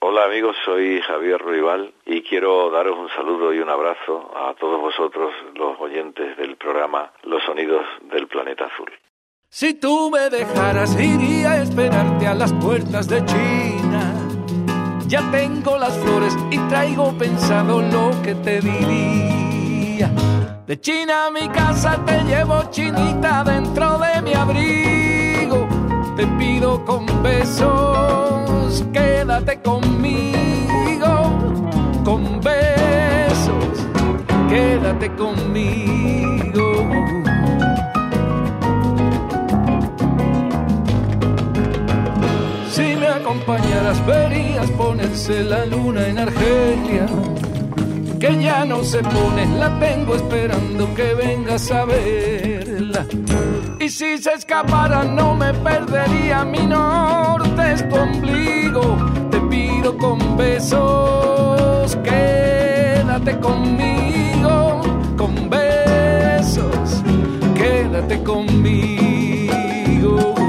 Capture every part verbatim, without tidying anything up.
Hola amigos, soy Javier Ruibal y quiero daros un saludo y un abrazo a todos vosotros, los oyentes del programa Los Sonidos del Planeta Azul. Si tú me dejaras, iría a esperarte a las puertas de China. Ya tengo las flores y traigo pensado lo que te diría. De China a mi casa te llevo, chinita, dentro de mi abrigo. Te pido con besos, quédate conmigo. Con besos, quédate conmigo. Si me acompañaras, verías ponerse la luna en Argelia, que ya no se pone, la tengo esperando que vengas a verla. Y si se escapara no me perdería, mi norte es tu ombligo. Te pido con besos, quédate conmigo. Con besos, quédate conmigo.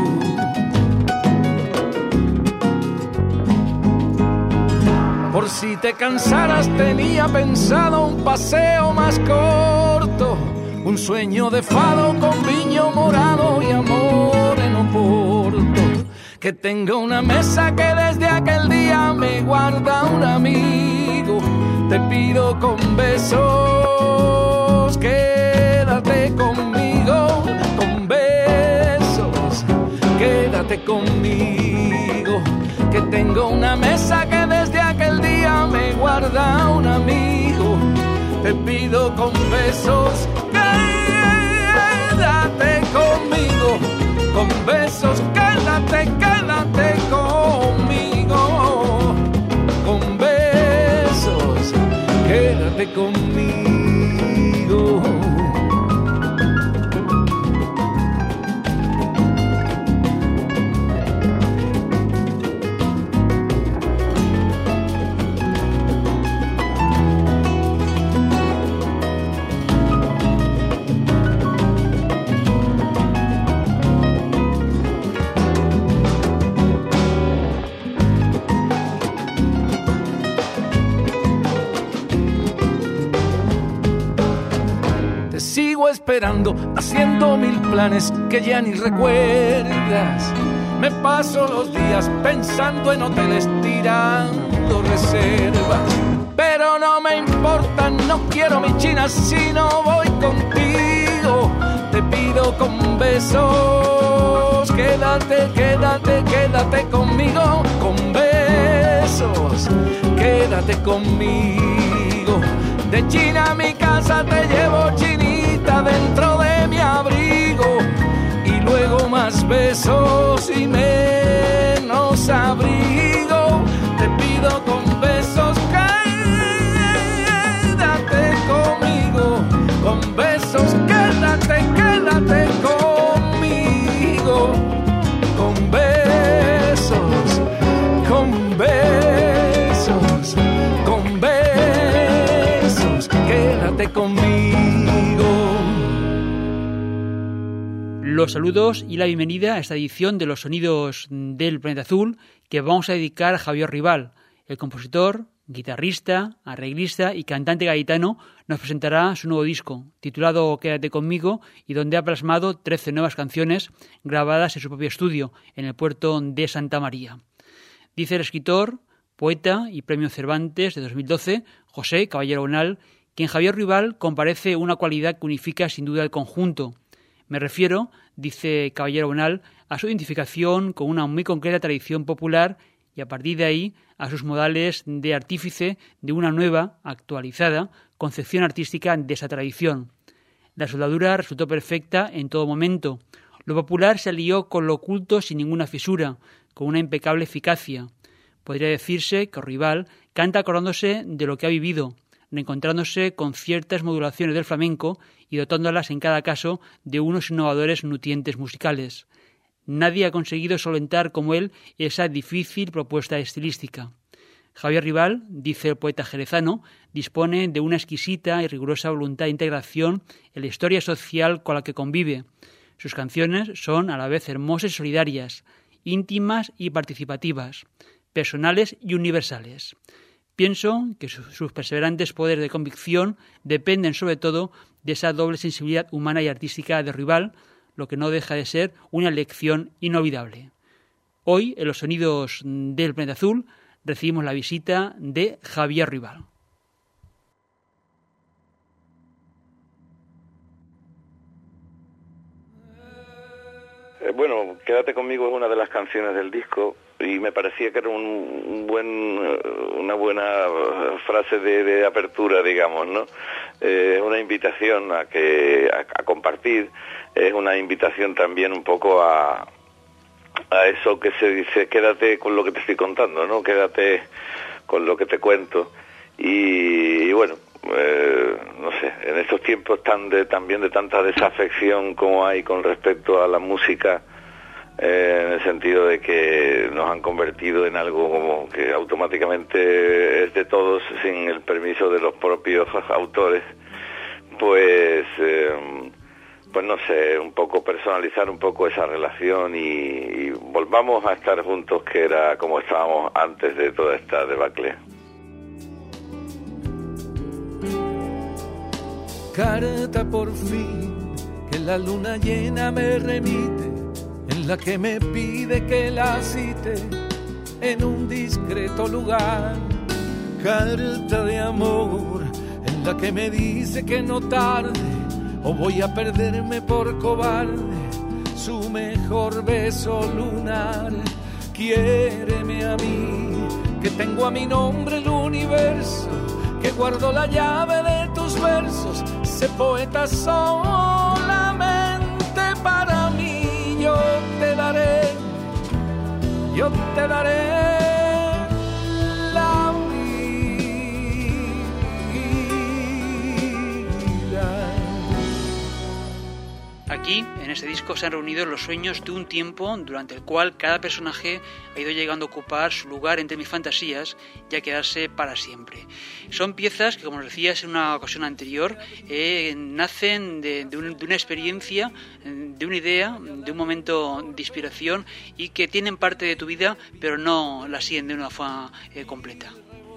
Por si te cansaras tenía pensado un paseo más corto, un sueño de fado con viño morado y amor en Oporto. Que tenga una mesa que desde aquel día me guarda un amigo. Te pido con besos, quédate conmigo. Con besos, quédate conmigo. Que tengo una mesa que desde aquel día me guarda un amigo. Te pido con besos, quédate conmigo. Con besos, quédate, quédate conmigo. Con besos, quédate conmigo. Esperando, haciendo mil planes que ya ni recuerdas. Me paso los días pensando en hoteles, tirando reservas. Pero no me importa, no quiero mi China si no voy contigo. Te pido con besos, quédate, quédate, quédate conmigo. Con besos, quédate conmigo. De China a mi casa te llevo, chinita, dentro de mi abrigo. Y luego más besos y menos abrigo. Te pido con besos, quédate conmigo. Con besos, quédate, quédate conmigo. Con besos, con besos, con besos, quédate conmigo. Los saludos y la bienvenida a esta edición de Los Sonidos del Planeta Azul que vamos a dedicar a Javier Ruibal. El compositor, guitarrista, arreglista y cantante gaditano nos presentará su nuevo disco, titulado Quédate conmigo, y donde ha plasmado trece nuevas canciones grabadas en su propio estudio, en el puerto de Santa María. Dice el escritor, poeta y premio Cervantes de dos mil doce, José Caballero Bonal, que en Javier Ruibal comparece una cualidad que unifica sin duda el conjunto. Me refiero, dice Caballero Bonal, a su identificación con una muy concreta tradición popular y a partir de ahí a sus modales de artífice de una nueva, actualizada, concepción artística de esa tradición. La soldadura resultó perfecta en todo momento. Lo popular se alió con lo oculto sin ninguna fisura, con una impecable eficacia. Podría decirse que Ruibal canta acordándose de lo que ha vivido, reencontrándose con ciertas modulaciones del flamenco y dotándolas en cada caso de unos innovadores nutrientes musicales. Nadie ha conseguido solventar como él esa difícil propuesta estilística. Javier Ruibal, dice el poeta jerezano, dispone de una exquisita y rigurosa voluntad de integración en la historia social con la que convive. Sus canciones son a la vez hermosas y solidarias, íntimas y participativas. personales y universales. Pienso que sus, sus perseverantes poderes de convicción dependen sobre todo de esa doble sensibilidad humana y artística de Ruibal, lo que no deja de ser una lección inolvidable. Hoy, en los sonidos del Planeta Azul, recibimos la visita de Javier Ruibal. Eh, bueno, Quédate conmigo es una de las canciones del disco y me parecía que era un, un buen, una buena frase de, de apertura, digamos, ¿no? Eh, es una invitación a que a, a compartir, es una invitación también un poco a a eso que se dice, quédate con lo que te estoy contando, ¿no? Quédate con lo que te cuento. Y, y bueno, eh, no sé, en estos tiempos tan de, también de tanta desafección como hay con respecto a la música, eh, en el sentido de que nos han convertido en algo como que automáticamente es de todos sin el permiso de los propios autores, pues... Eh, pues no sé, un poco personalizar un poco esa relación y, y volvamos a estar juntos, que era como estábamos antes de toda esta debacle. Carta por fin, que la luna llena me remite, en la que me pide que la cite en un discreto lugar. Carta de amor, en la que me dice que no tarde, o voy a perderme por cobarde su mejor beso lunar. Quiéreme a mí, que tengo a mi nombre el universo, que guardo la llave de tus versos. Sé poeta solamente para mí. Yo te daré, yo te daré la Aquí, en este disco, se han reunido los sueños de un tiempo durante el cual cada personaje ha ido llegando a ocupar su lugar entre mis fantasías y a quedarse para siempre. Son piezas que, como os decías en una ocasión anterior, eh, nacen de, de, un, de una experiencia, de una idea, de un momento de inspiración y que tienen parte de tu vida, pero no la siguen de una forma eh, completa.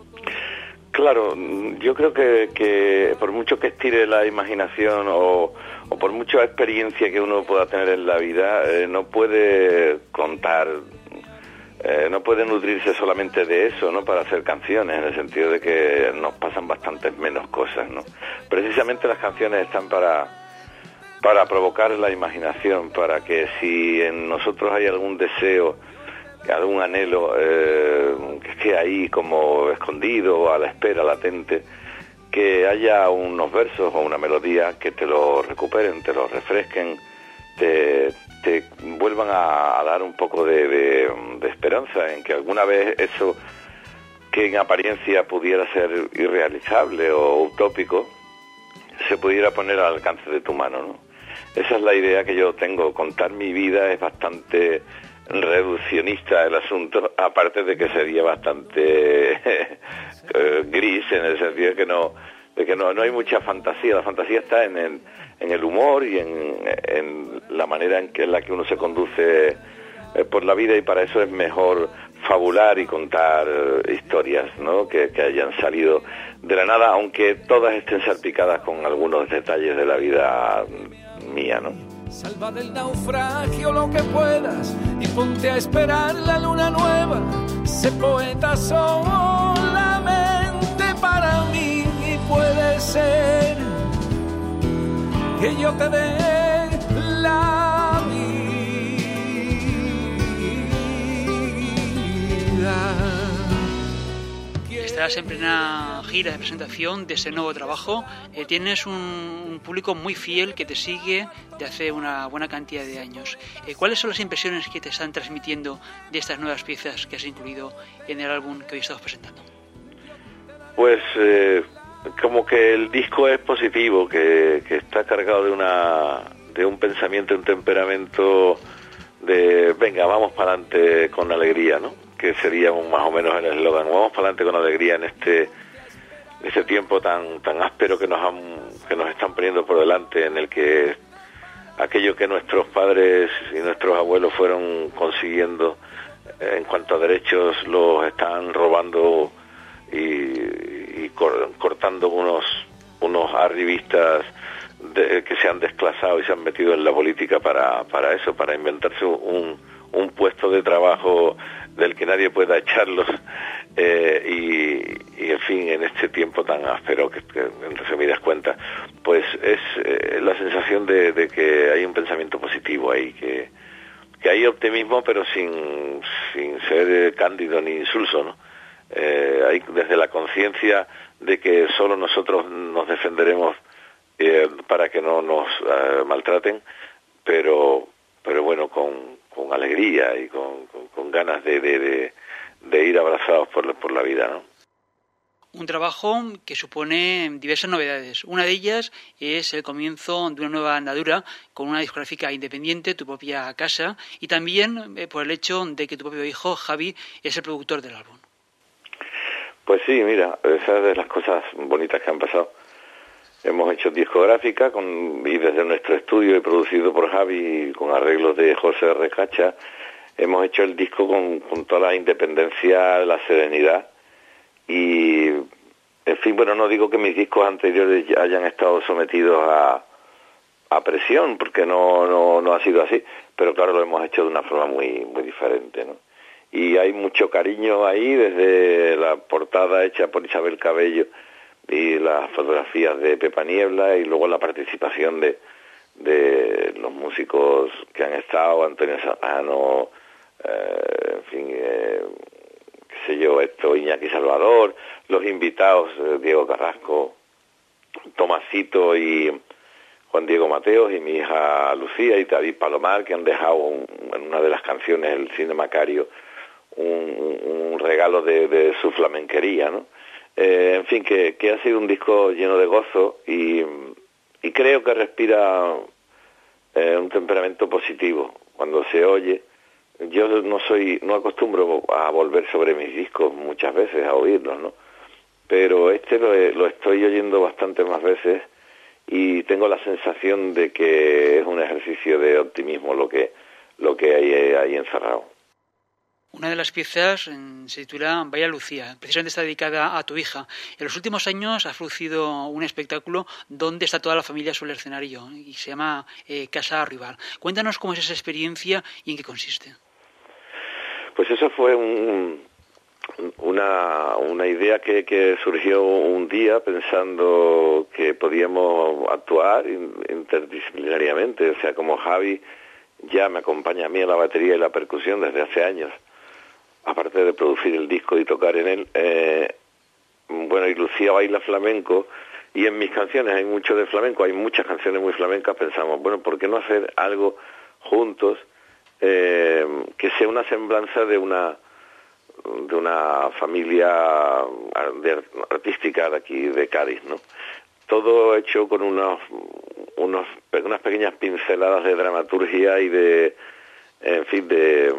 Claro, yo creo que, que por mucho que estire la imaginación o, o por mucha experiencia que uno pueda tener en la vida, eh, no puede contar, eh, no puede nutrirse solamente de eso, ¿no? Para hacer canciones, en el sentido de que nos pasan bastantes menos cosas, ¿no? Precisamente las canciones están para, para provocar la imaginación, para que si en nosotros hay algún deseo, algún anhelo eh, que esté ahí como escondido, a la espera, latente, que haya unos versos o una melodía que te lo recuperen, te lo refresquen, te, te vuelvan a, a dar un poco de, de, de esperanza en que alguna vez eso que en apariencia pudiera ser irrealizable o utópico se pudiera poner al alcance de tu mano, ¿no? Esa es la idea que yo tengo. Contar mi vida es bastante reduccionista el asunto, aparte de que sería bastante eh, gris, en el sentido de que no de que no, no hay mucha fantasía. La fantasía está en el, en el humor y en, en la manera en que en la que uno se conduce eh, por la vida, y para eso es mejor fabular y contar eh, historias, ¿no? que, que hayan salido de la nada, aunque todas estén salpicadas con algunos detalles de la vida mía, ¿no? Salva del naufragio lo que puedas y ponte a esperar la luna nueva. Sé poeta solamente para mí, y puede ser que yo te dé la vida. Estás en plena gira de presentación de ese nuevo trabajo. Eh, tienes un, un público muy fiel que te sigue de hace una buena cantidad de años. Eh, ¿Cuáles son las impresiones que te están transmitiendo de estas nuevas piezas que has incluido en el álbum que hoy estamos presentando? Pues eh, como que el disco es positivo, que, que está cargado de una de un pensamiento, un temperamento de venga, vamos para adelante con alegría, ¿no? Que sería más o menos el eslogan, vamos para adelante con alegría en este este tiempo tan tan áspero que nos han que nos están poniendo por delante, en el que aquello que nuestros padres y nuestros abuelos fueron consiguiendo en cuanto a derechos los están robando y, y cor, cortando unos unos arribistas de, que se han desclasado y se han metido en la política para, para eso, para inventarse un, un puesto de trabajo del que nadie pueda echarlos, eh, y, y en fin, en este tiempo tan áspero que, que en resumidas cuentas, pues es eh, la sensación de, de que hay un pensamiento positivo ahí, que, que hay optimismo, pero sin, sin ser cándido ni insulso, ¿no? Eh, hay desde la conciencia de que solo nosotros nos defenderemos eh, para que no nos eh, maltraten, pero pero bueno, con, con alegría y con, con, con ganas de, de, de, de ir abrazados por, por la vida, ¿no? Un trabajo que supone diversas novedades. Una de ellas es el comienzo de una nueva andadura con una discográfica independiente, tu propia casa, y también eh, por el hecho de que tu propio hijo, Javi, es el productor del álbum. Pues sí, mira, esa es de las cosas bonitas que han pasado. Hemos hecho discográfica con, y desde nuestro estudio y producido por Javi con arreglos de José Recacha, hemos hecho el disco con, con toda la independencia, la serenidad y, en fin, bueno, no digo que mis discos anteriores hayan estado sometidos a, a presión, porque no, no, no ha sido así, pero claro, lo hemos hecho de una forma muy, muy diferente, ¿no? Y hay mucho cariño ahí, desde la portada hecha por Isabel Cabello y las fotografías de Pepa Niebla, y luego la participación de, de los músicos que han estado, Antonio Serrano, eh, en fin, eh, qué sé yo, esto, Iñaki Salvador, los invitados, eh, Diego Carrasco, Tomasito y Juan Diego Mateos, y mi hija Lucía y David Palomar, que han dejado un, en una de las canciones, el Cine Macario, un, un regalo de, de su flamenquería, ¿no? Eh, en fin, que, que ha sido un disco lleno de gozo y, y creo que respira eh, un temperamento positivo cuando se oye. Yo no soy, no acostumbro a volver sobre mis discos muchas veces, a oírlos, ¿no? Pero este lo, lo estoy oyendo bastante más veces y tengo la sensación de que es un ejercicio de optimismo lo que, lo que hay ahí encerrado. Una de las piezas se titula Vaya Lucía, precisamente está dedicada a tu hija. En los últimos años ha producido un espectáculo donde está toda la familia sobre el escenario y se llama eh, Casa Rival. Cuéntanos cómo es esa experiencia y en qué consiste. Pues eso fue un, una, una idea que, que surgió un día pensando que podíamos actuar interdisciplinariamente. O sea, como Javi ya me acompaña a mí en la batería y la percusión desde hace años, aparte de producir el disco y tocar en él, eh, bueno, y Lucía baila flamenco, y en mis canciones hay mucho de flamenco, hay muchas canciones muy flamencas, pensamos, bueno, ¿por qué no hacer algo juntos eh, que sea una semblanza de una de una familia de, artística de aquí, de Cádiz, ¿no? Todo hecho con unos, unos unas pequeñas pinceladas de dramaturgia y de, en fin, de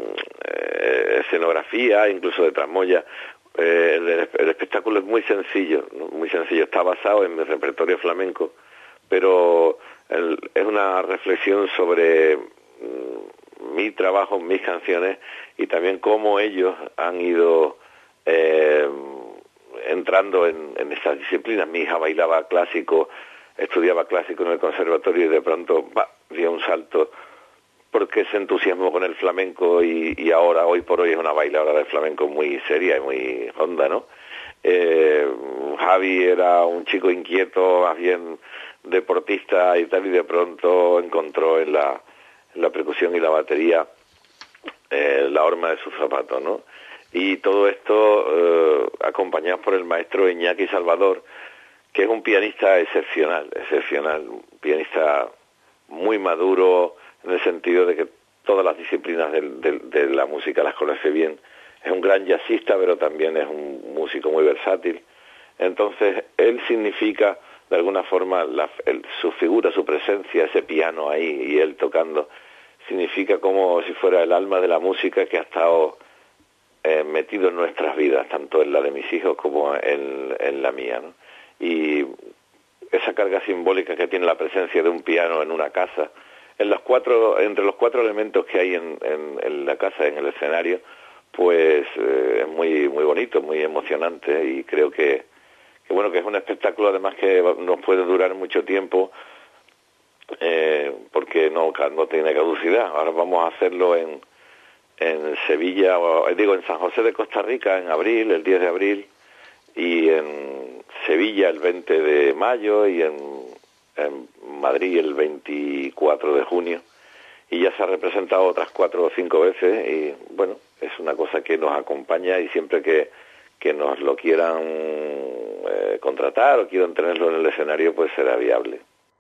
eh, escenografía, incluso de tramoya. Eh, el, el espectáculo es muy sencillo, ¿no? Muy sencillo, está basado en el repertorio flamenco, pero el, es una reflexión sobre mm, mi trabajo, mis canciones, y también cómo ellos han ido eh, entrando en, en estas disciplinas. Mi hija bailaba clásico, estudiaba clásico en el conservatorio y de pronto bah, dio un salto porque se entusiasmó con el flamenco y, y ahora, hoy por hoy, es una bailadora de flamenco muy seria y muy honda, ¿no? Eh, Javi era un chico inquieto, más bien deportista y tal, y de pronto encontró en la, en la percusión y la batería eh, la horma de sus zapatos, ¿no? Y todo esto eh, acompañado por el maestro Iñaki Salvador, que es un pianista excepcional, excepcional, un pianista muy maduro, en el sentido de que todas las disciplinas de, de, de la música las conoce bien. Es un gran jazzista, pero también es un músico muy versátil. Entonces, él significa, de alguna forma, la, el, su figura, su presencia, ese piano ahí y él tocando, significa como si fuera el alma de la música que ha estado eh, metido en nuestras vidas, tanto en la de mis hijos como en, en la mía, ¿no? Y esa carga simbólica que tiene la presencia de un piano en una casa en los cuatro, entre los cuatro elementos que hay en, en, en la casa, en el escenario, pues eh, es muy muy bonito, muy emocionante, y creo que, que bueno, que es un espectáculo además que nos puede durar mucho tiempo, eh, porque no, no tiene caducidad. Ahora vamos a hacerlo en, en Sevilla, o, digo, en San José de Costa Rica en abril, el diez de abril, y en Sevilla el veinte de mayo, y en, en Madrid el veinticuatro de junio, y ya se ha representado otras cuatro o cinco veces, y bueno, es una cosa que nos acompaña, y siempre que, que nos lo quieran eh, contratar o quieran tenerlo en el escenario, pues será viable.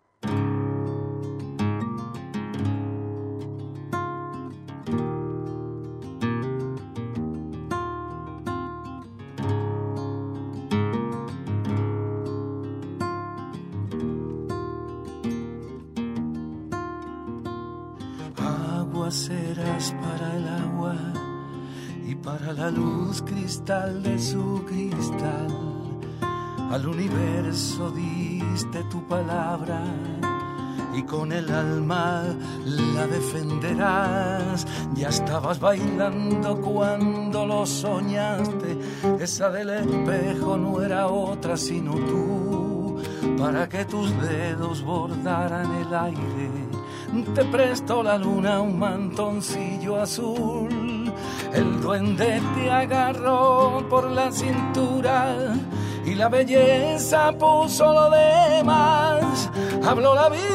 Serás para el agua y para la luz cristal de su cristal. Al universo diste tu palabra y con el alma la defenderás. Ya estabas bailando cuando lo soñaste, esa del espejo no era otra sino tú, para que tus dedos bordaran el aire. Te prestó la luna un mantoncillo azul, el duende te agarró por la cintura y la belleza puso lo demás. Habló la vida.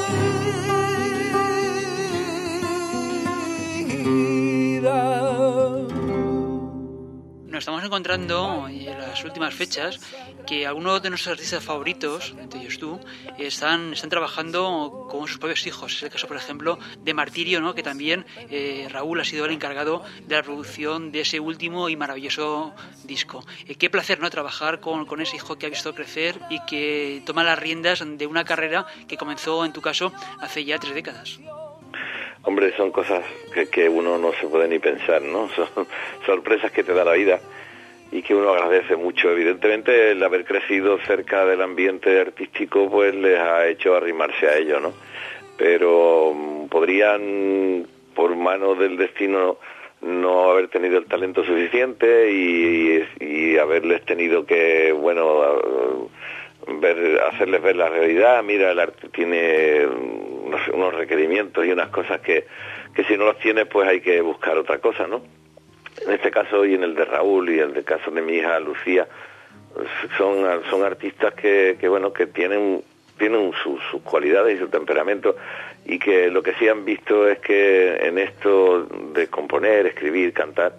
Nos estamos encontrando en las últimas fechas que algunos de nuestros artistas favoritos, entre ellos tú, están, están trabajando con sus propios hijos. Es el caso, por ejemplo, de Martirio, ¿no? Que también eh, Raúl ha sido el encargado de la producción de ese último y maravilloso disco. Eh, qué placer, ¿no? Trabajar con, con ese hijo que ha visto crecer y que toma las riendas de una carrera que comenzó, en tu caso, hace ya tres décadas. Hombre, son cosas que, que uno no se puede ni pensar, ¿no? Son sorpresas que te da la vida y que uno agradece mucho. Evidentemente, el haber crecido cerca del ambiente artístico, pues les ha hecho arrimarse a ello, ¿no? Pero um, podrían, por mano del destino, no haber tenido el talento suficiente y, y, y haberles tenido que, bueno, ver, hacerles ver la realidad. Mira, el arte tiene unos, unos requerimientos y unas cosas que, que si no los tiene, pues hay que buscar otra cosa, ¿no? En este caso, y en el de Raúl, y en el caso de mi hija Lucía, son, son artistas que, que bueno, que tienen, tienen sus, sus cualidades y su temperamento, y que lo que sí han visto es que en esto de componer, escribir, cantar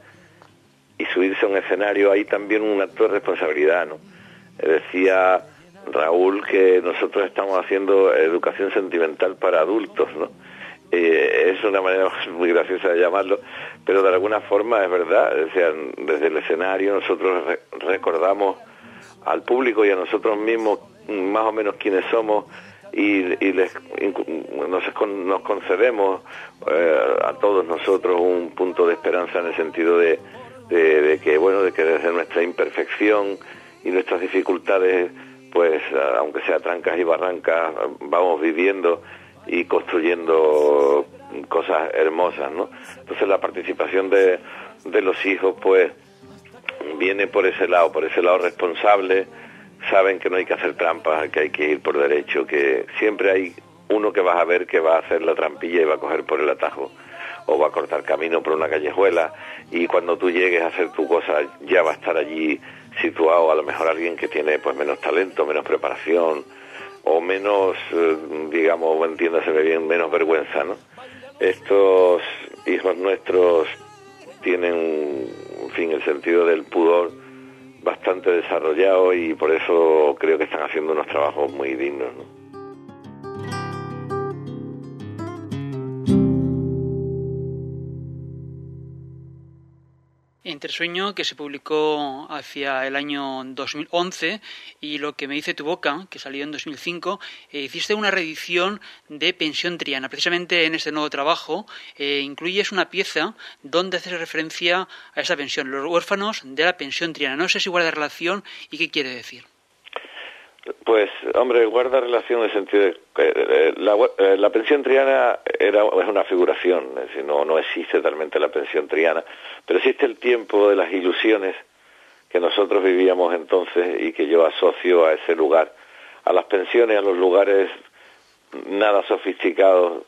y subirse a un escenario hay también un acto de responsabilidad, ¿no? Decía Raúl que nosotros estamos haciendo educación sentimental para adultos, ¿no? Eh, es una manera muy graciosa de llamarlo, pero de alguna forma es verdad. O sea, desde el escenario nosotros re- recordamos al público y a nosotros mismos más o menos quiénes somos, y, y les, nos, nos concedemos eh, a todos nosotros un punto de esperanza, en el sentido de, de, de que, bueno, de que desde nuestra imperfección y nuestras dificultades, pues aunque sea trancas y barrancas, vamos viviendo y construyendo cosas hermosas, ¿no? Entonces la participación de, de los hijos, pues, viene por ese lado, por ese lado responsable. Saben que no hay que hacer trampas, que hay que ir por derecho, que siempre hay uno que vas a ver que va a hacer la trampilla y va a coger por el atajo, o va a cortar camino por una callejuela, y cuando tú llegues a hacer tu cosa ya va a estar allí situado a lo mejor alguien que tiene pues menos talento, menos preparación, o menos, eh, digamos, entiéndaseme bien, menos vergüenza, ¿no? Estos hijos nuestros tienen, en fin, el sentido del pudor bastante desarrollado, y por eso creo que están haciendo unos trabajos muy dignos, ¿no? Entresueño, que se publicó hacia el año dos mil once, y Lo que me dice tu boca, que salió en dos mil cinco, eh, hiciste una reedición de Pensión Triana. Precisamente en este nuevo trabajo eh, incluyes una pieza donde haces referencia a esa pensión, los huérfanos de la Pensión Triana. No sé si guarda relación y qué quiere decir. Pues, hombre, guarda relación en el sentido de que la, la pensión triana era, es una figuración, es decir, no, no existe realmente la pensión triana, pero existe el tiempo de las ilusiones que nosotros vivíamos entonces y que yo asocio a ese lugar, a las pensiones, a los lugares nada sofisticados,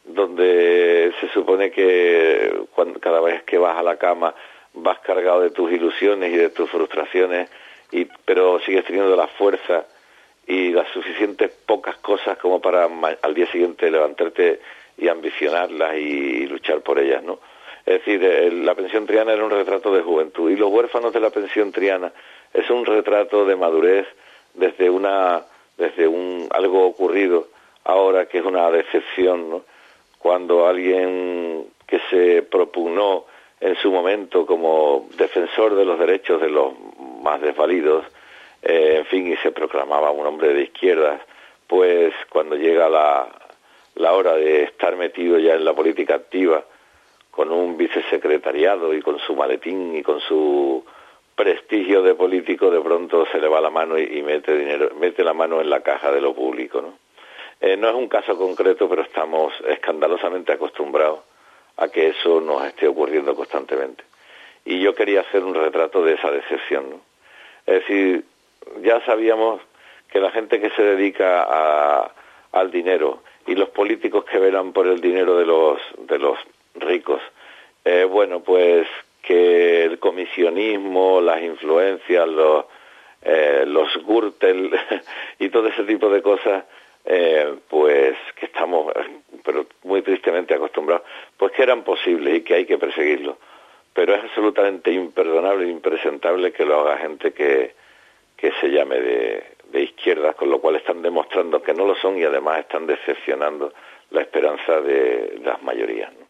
donde se supone que cuando, cada vez que vas a la cama vas cargado de tus ilusiones y de tus frustraciones, y, pero sigues teniendo la fuerza y las suficientes pocas cosas como para al día siguiente levantarte y ambicionarlas y, y luchar por ellas, ¿no? Es decir, el, la pensión triana era un retrato de juventud, y los huérfanos de la pensión triana es un retrato de madurez desde una desde un algo ocurrido ahora que es una decepción, ¿no? Cuando alguien que se propugnó en su momento como defensor de los derechos de los más desvalidos, eh, en fin, y se proclamaba un hombre de izquierdas, pues cuando llega la, la hora de estar metido ya en la política activa, con un vicesecretariado y con su maletín y con su prestigio de político, de pronto se le va la mano y, y mete dinero, mete la mano en la caja de lo público, ¿no? Eh, no es un caso concreto, pero estamos escandalosamente acostumbrados a que eso nos esté ocurriendo constantemente. Y yo quería hacer un retrato de esa decepción, ¿no? Es decir, ya sabíamos que la gente que se dedica a, al dinero y los políticos que velan por el dinero de los de los ricos, eh, bueno, pues que el comisionismo, las influencias, los eh, los Gürtel y todo ese tipo de cosas, eh, pues que estamos, pero muy tristemente acostumbrados, pues que eran posibles y que hay que perseguirlos. Pero es absolutamente imperdonable e impresentable que lo haga gente que, que se llame de, de izquierdas, con lo cual están demostrando que no lo son y además están decepcionando la esperanza de las mayorías, ¿no?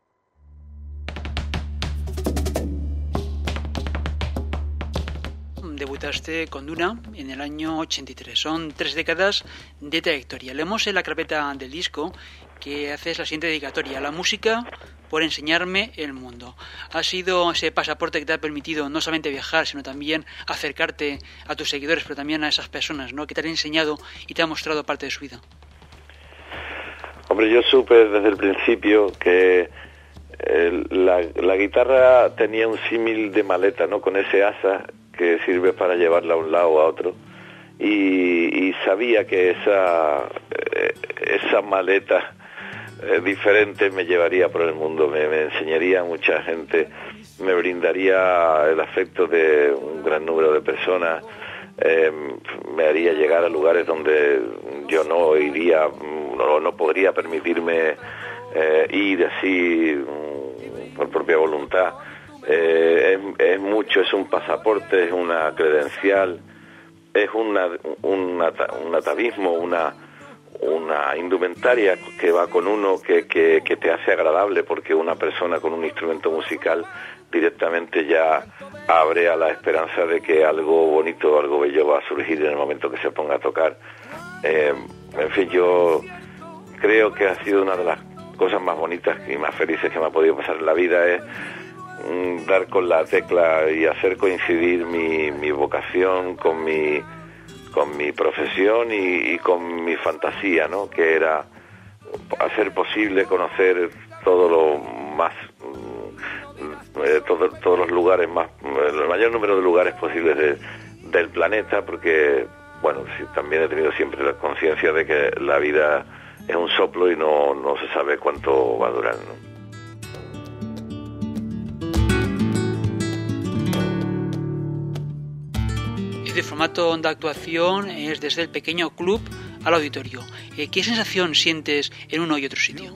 Debutaste con Duna en el año ochenta y tres. Son tres décadas de trayectoria. Leemos en la carpeta del disco que haces la siguiente dedicatoria: la música por enseñarme el mundo. Ha sido ese pasaporte que te ha permitido no solamente viajar, sino también acercarte a tus seguidores, pero también a esas personas, ¿no?, que te han enseñado y te han mostrado parte de su vida. Hombre, yo supe desde el principio que eh, la, la guitarra tenía un símil de maleta, ¿no?, con ese asa que sirve para llevarla a un lado o a otro, y, y sabía que esa eh, esa maleta eh, diferente me llevaría por el mundo, me, me enseñaría a mucha gente, me brindaría el afecto de un gran número de personas, eh, me haría llegar a lugares donde yo no iría, no, no podría permitirme eh, ir así por propia voluntad. Eh, es, es mucho, es un pasaporte, es una credencial, es una, una, un atavismo, una, una indumentaria que va con uno, que, que, que te hace agradable, porque una persona con un instrumento musical directamente ya abre a la esperanza de que algo bonito, algo bello va a surgir en el momento que se ponga a tocar. Eh, en fin, yo creo que ha sido una de las cosas más bonitas y más felices que me ha podido pasar en la vida, es dar con la tecla y hacer coincidir mi, mi vocación con mi con mi profesión y, y con mi fantasía, ¿no?, que era hacer posible conocer todo lo más eh, todo, todos los lugares más, el mayor número de lugares posibles de, del planeta, porque bueno, sí, también he tenido siempre la conciencia de que la vida es un soplo y no, no se sabe cuánto va a durar, ¿no? De formato de actuación es desde el pequeño club al auditorio. ¿Qué sensación sientes en uno y otro sitio?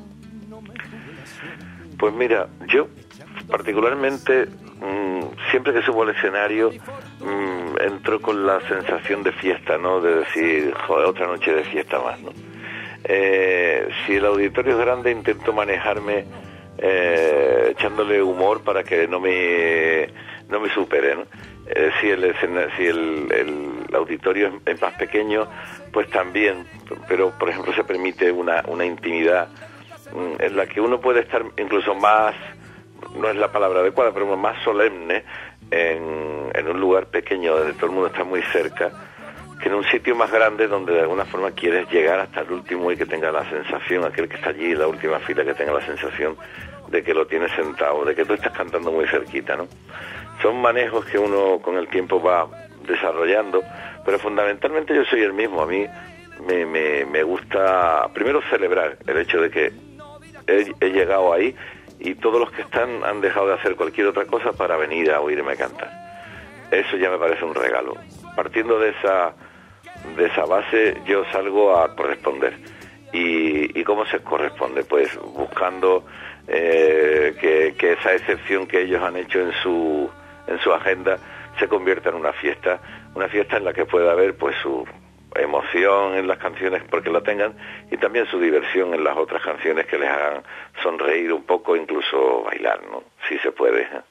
Pues mira, yo particularmente mmm, siempre que subo al escenario mmm, entro con la sensación de fiesta, ¿no?, de decir, joder, otra noche de fiesta más, ¿no? Eh, si el auditorio es grande, intento manejarme eh, echándole humor para que no me no me supere, ¿no? Eh, si el, si el, el auditorio es, es más pequeño, pues también, pero por ejemplo se permite una, una intimidad mm, en la que uno puede estar incluso más, no es la palabra adecuada, pero más solemne en, en un lugar pequeño donde todo el mundo está muy cerca, que en un sitio más grande donde de alguna forma quieres llegar hasta el último y que tenga la sensación, aquel que está allí en la última fila, que tenga la sensación de que lo tienes sentado, de que tú estás cantando muy cerquita, ¿no? Son manejos que uno con el tiempo va desarrollando, pero fundamentalmente yo soy el mismo. A mí me, me, me gusta primero celebrar el hecho de que he, he llegado ahí y todos los que están han dejado de hacer cualquier otra cosa para venir a oírme cantar. Eso ya me parece un regalo. Partiendo de esa de esa base, yo salgo a corresponder. ¿Y, y cómo se corresponde? Pues buscando eh, que, que esa excepción que ellos han hecho en su en su agenda se convierta en una fiesta, una fiesta en la que pueda haber pues su emoción en las canciones porque la tengan, y también su diversión en las otras canciones que les hagan sonreír un poco, incluso bailar, ¿no? Si se puede, ¿eh?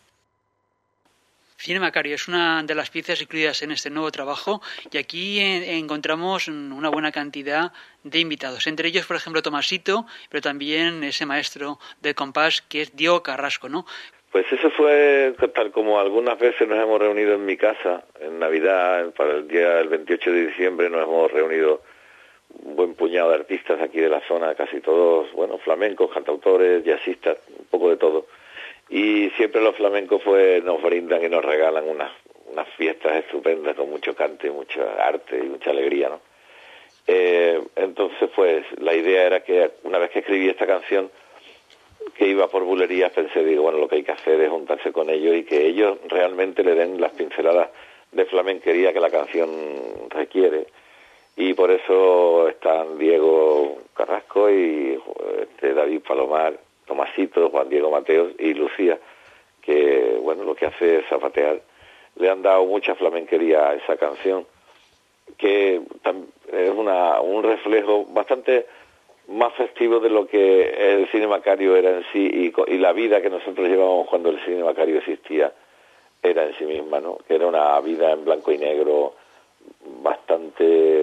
Cine Macario es una de las piezas incluidas en este nuevo trabajo, y aquí encontramos una buena cantidad de invitados, entre ellos, por ejemplo, Tomasito, pero también ese maestro del compás que es Diego Carrasco, ¿no? Pues eso fue tal como algunas veces nos hemos reunido en mi casa, en Navidad, para el día del veintiocho de diciembre nos hemos reunido un buen puñado de artistas aquí de la zona, casi todos, bueno, flamencos, cantautores, jazzistas, un poco de todo. Y siempre los flamencos pues nos brindan y nos regalan unas, unas fiestas estupendas con mucho cante, mucha arte y mucha alegría, ¿no? Eh, entonces pues la idea era que una vez que escribí esta canción, que iba por bulerías, pensé, digo, bueno, lo que hay que hacer es juntarse con ellos y que ellos realmente le den las pinceladas de flamenquería que la canción requiere. Y por eso están Diego Carrasco y este, David Palomar, Tomasito, Juan Diego Mateos y Lucía, que bueno, lo que hace es zapatear. Le han dado mucha flamenquería a esa canción, que es una, un reflejo bastante más festivo de lo que el Cine Macario era en sí, y, y la vida que nosotros llevábamos cuando el Cine Macario existía era en sí misma, ¿no? Que era una vida en blanco y negro bastante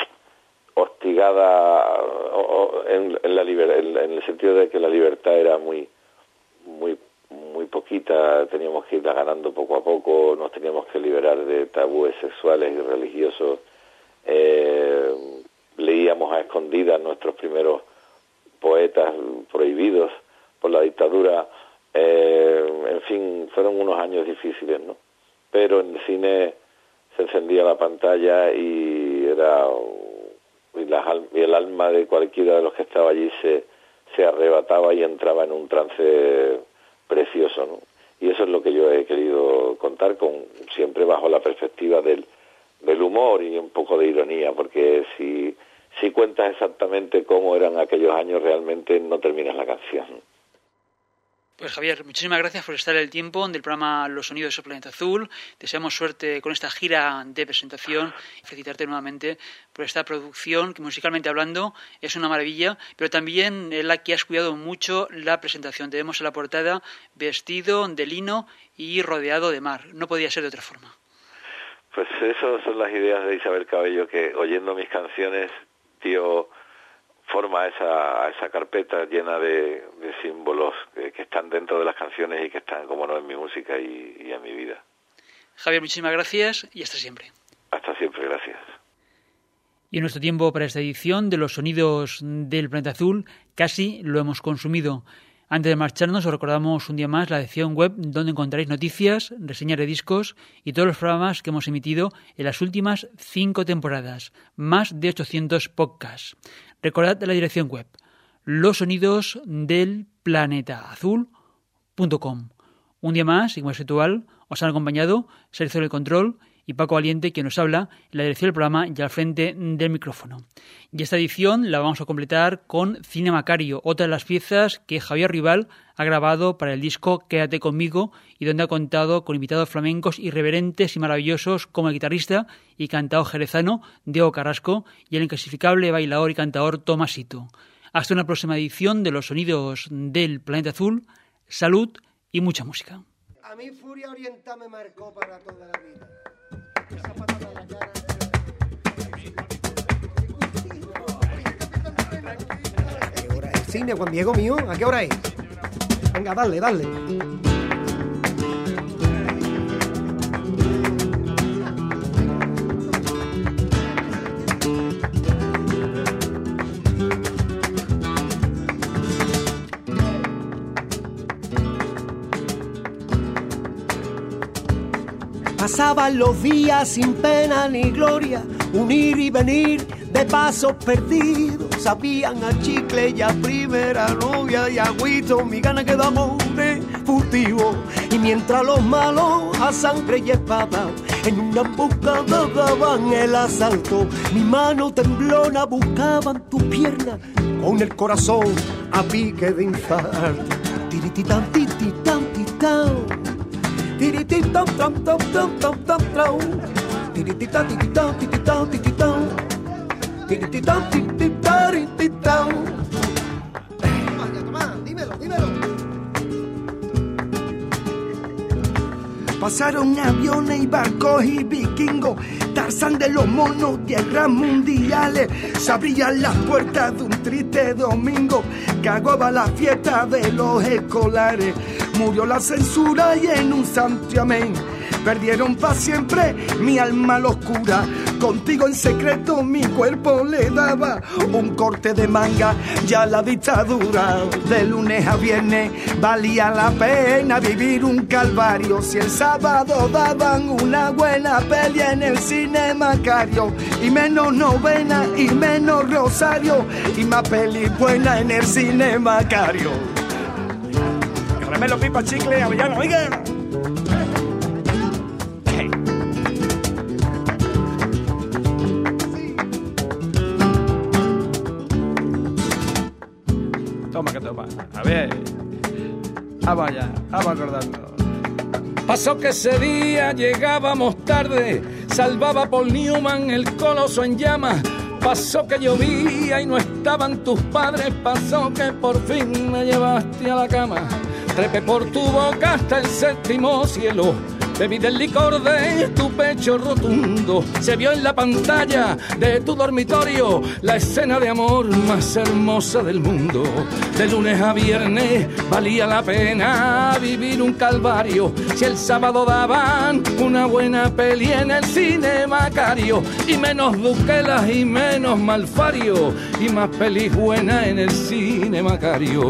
hostigada en, en, la liber, en, en el sentido de que la libertad era muy muy muy poquita, teníamos que irla ganando poco a poco, nos teníamos que liberar de tabúes sexuales y religiosos, eh, leíamos a escondidas nuestros primeros poetas prohibidos por la dictadura, eh, en fin, fueron unos años difíciles, ¿no? Pero en el cine se encendía la pantalla y era y, la, y el alma de cualquiera de los que estaba allí se, se arrebataba y entraba en un trance precioso, ¿no? Y eso es lo que yo he querido contar, con siempre bajo la perspectiva del, del humor y un poco de ironía, porque si, si cuentas exactamente cómo eran aquellos años, realmente no terminas la canción. Pues Javier, muchísimas gracias por estar el tiempo del programa Los Sonidos del Planeta Azul. Deseamos suerte con esta gira de presentación y felicitarte nuevamente por esta producción que, musicalmente hablando, es una maravilla, pero también en la que has cuidado mucho la presentación. Te vemos en la portada vestido de lino y rodeado de mar. No podía ser de otra forma. Pues esas son las ideas de Isabel Cabello, que oyendo mis canciones, tío, forma esa esa carpeta llena de, de símbolos que, que están dentro de las canciones y que están, como no, en mi música y, y en mi vida. Javier, muchísimas gracias y hasta siempre. Hasta siempre, gracias. Y en nuestro tiempo para esta edición de Los Sonidos del Planeta Azul casi lo hemos consumido. Antes de marcharnos, os recordamos un día más la sección web donde encontraréis noticias, reseñas de discos y todos los programas que hemos emitido en las últimas cinco temporadas, más de ochocientos podcasts. Recordad la dirección web, los sonidos del planeta azul punto com. Un día más, y como es habitual, os han acompañado Sergio del Control y Paco Valiente, que nos habla en la dirección del programa y al frente del micrófono. Y esta edición la vamos a completar con Cine Macario, otra de las piezas que Javier Rival ha grabado para el disco Quédate conmigo, y donde ha contado con invitados flamencos irreverentes y maravillosos como el guitarrista y cantador jerezano Diego Carrasco y el inclasificable bailador y cantador Tomasito. Hasta una próxima edición de Los Sonidos del Planeta Azul. Salud y mucha música. A mí Furia Oriental me marcó para toda la vida. Esa patada en la cara. ¿Qué hora es cine, Juan Diego mío? ¿A qué hora es? Venga, dale, dale. Pasaban los días sin pena ni gloria, un ir y venir de pasos perdidos. Sabían a chicle y a primera novia y agüito mi gana que da amores furtivo. Y mientras los malos a sangre y espada en una emboscada daban el asalto, mi mano temblona buscaban tus piernas con el corazón a pique de infarto. Tirititán, tititán, titán. Tirititán, tam, tam, tam, tam, tam, tam. Tirititán, tititán, tititán, tititán. Tirititán, tititán, tititán. Vaya, Tomás, dímelo, dímelo. Pasaron aviones y barcos y vikingos, Tarzán de los monos, guerras mundiales. Se abrían las puertas de un triste domingo que aguaba la fiesta de los escolares. Murió la censura y en un santiamén perdieron para siempre mi alma la oscura. Contigo en secreto mi cuerpo le daba un corte de manga ya la dictadura. De lunes a viernes valía la pena vivir un calvario. Si el sábado daban una buena peli en el cine Macario, y menos novena y menos rosario, y más peli buena en el cine Macario. Caramelo, pipa, chicle, avellano, oiga. Toma que toma. A ver. Vamos allá, vamos a acordarnos. Pasó que ese día llegábamos tarde, salvaba Paul Newman el coloso en llamas. Pasó que llovía y no estaban tus padres. Pasó que por fin me llevaste a la cama. Trepé por tu boca hasta el séptimo cielo. Bebí del licor de tu pecho rotundo. Se vio en la pantalla de tu dormitorio la escena de amor más hermosa del mundo. De lunes a viernes valía la pena vivir un calvario. Si el sábado daban una buena peli en el cine Macario, y menos Duquelas y menos Malfario, y más pelis buenas en el cine Macario.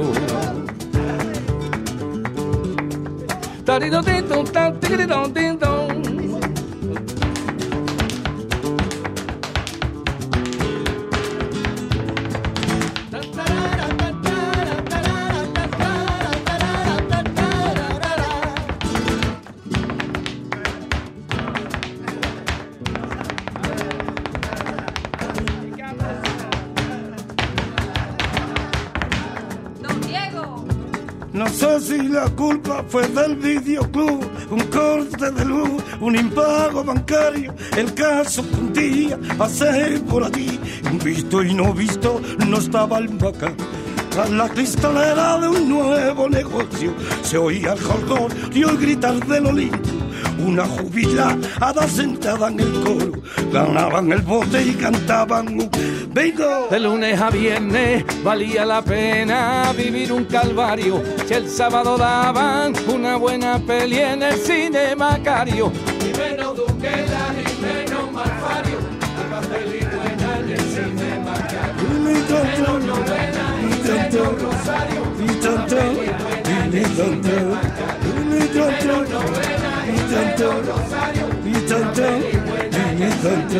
No sé si la culpa fue del videoclub, un corte de luz, un impago bancario. El caso que un día pasé por allí, visto y no visto, no estaba el vaca. Tras la cristalera de un nuevo negocio se oía el jolgor y el gritar del Olimpo. Una jubilada sentada en el coro, ganaban el bote y cantaban un bingo. De lunes a viernes valía la pena vivir un calvario. Si el sábado daban una buena peli en el cine Macario, y menos Duquelas y menos Malfario, y más peli buena en el cine Macario. Menos novena y menos rosario, y tanto, y tanto, y tanto, y tanto, y tanto, y tanto,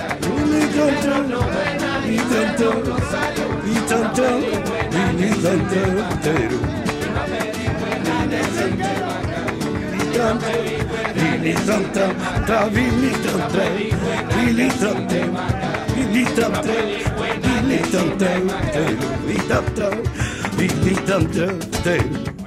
y tanto, y tanto, y tanto, Billy Trante, tra Billy Trante, Billy Trante, Billy Trante, Billy Trante, Billy Trante, Billy Trante.